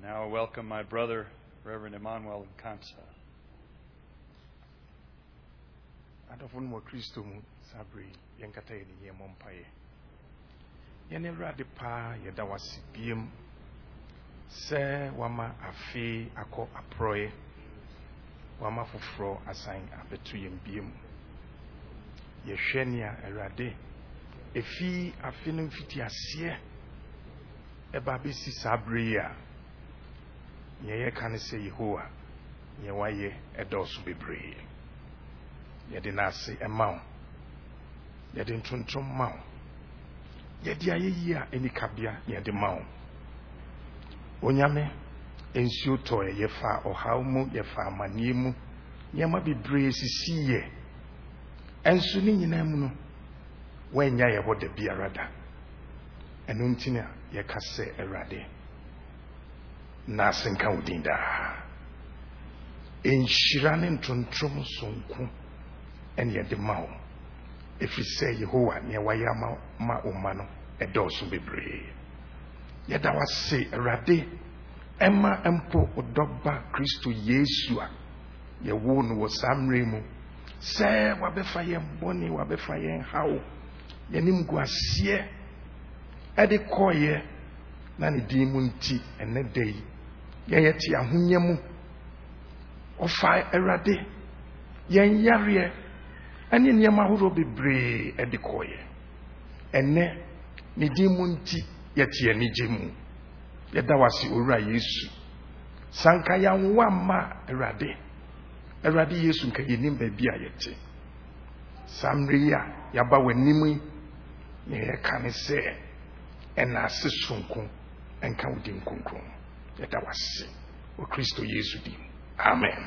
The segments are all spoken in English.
Now I welcome my brother, Reverend Emmanuel Nkansa. Adofun mo Kristo mu sabri yenkata ye ni yemompaye. Yene wrade pa yeda wasibiem se wama afi akọ aproye wama foforo asan abetu yembiem. Ye hwenia erade efi afi no mfiti ase eba besi sabri a ye kan se Yehowa ye waye edosu bebre. Yede nase emaw yede ntontom maw yede ayeyi a enikabia yede maw onyame ensio to ye fa ohaw mu ye fa amanie mu nyama bebre sisiye enso ni nyina mu no wanya ye boda biarada eno ntina ye kase erade nasenka udinda enhyira ne ntontom sonku and yet the mouth. If we say Yehovah, near Wayama ma umano, a dosu bebre. Yet I was say Rade Emma Empo Odoba Christo Yesua. Ye won was Sam Remo. Say Wabefayem Bonnie Wabefayem how Yenim Guasie Ede Koye Nani Dimunti and a day. Yayeti Ahunyemu Ofa Erade Yen Yarie. Ani niyama huro bebre edikoye ene ni dimunti yetie ni jemu yeda wasi owura Yesu sanka ya nwa Erade Yesu nka yenim ba bia yete samria yaba wanimu ye kan se ena asesonko enka wudi nkonkron yeda wasi o Kristo Yesu dim amen.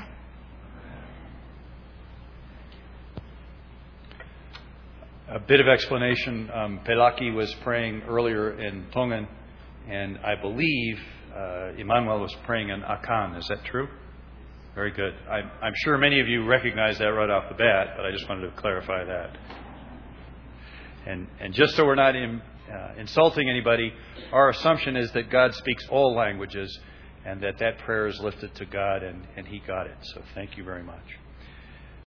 A bit of explanation. Pelaki was praying earlier in Tongan, and I believe Emmanuel was praying in Akan. Is that true? Very good. I'm sure many of you recognize that right off the bat, but I just wanted to clarify that. And just so we're not insulting anybody, our assumption is that God speaks all languages, and that prayer is lifted to God, and He got it. So thank you very much.